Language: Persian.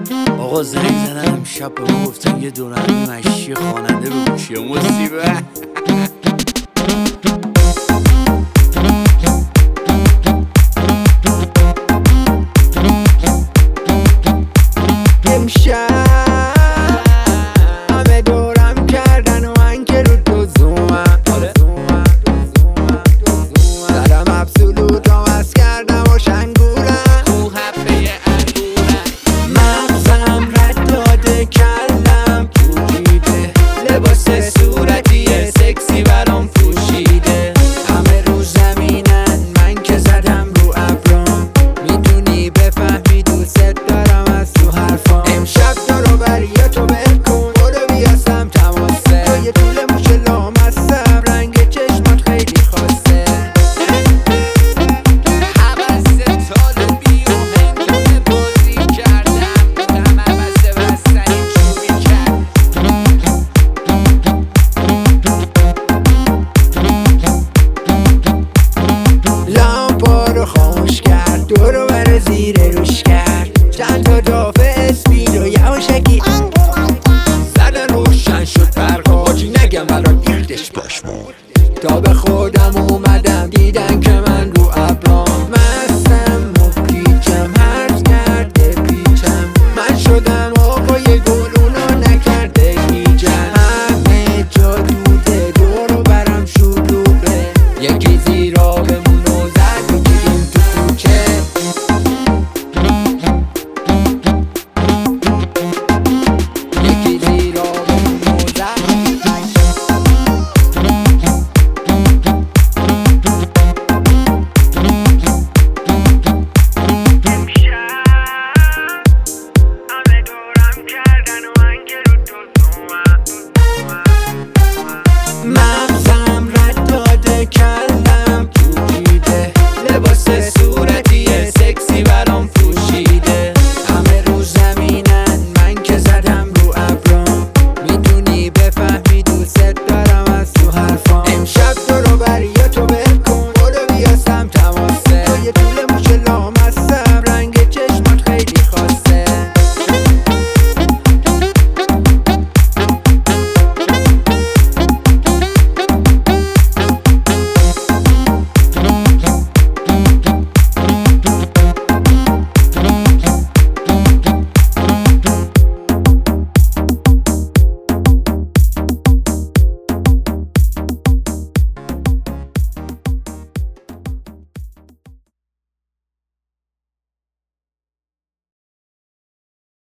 آقا زنگ زدن امشب به ما گفتن یه دونمی مشی خواننده به گوشی مصیبه. امشب همه دورم کردن و من که رو تو زومم زدم ابسولوت رو مست کردم و شنگولم او حبه انگورم مغزم رد داده کلم پوشیده لباس صورتی سکسی برام پوشیده همه رو زمینن من که زدم رو ابرام میدونی بفهمی دوست دارم از تو حرفام امشب دارو بریاتو بکن برو بیاسم تماسه تو یه طول موش لامستم رنگ چشمات خیلی خاصه حبس طالبی و هنگام بازی کردم بودم عبسه بستنی چوبی کرد لامپا رو خاموش کرد دورو بر زیر روش کرد چند تا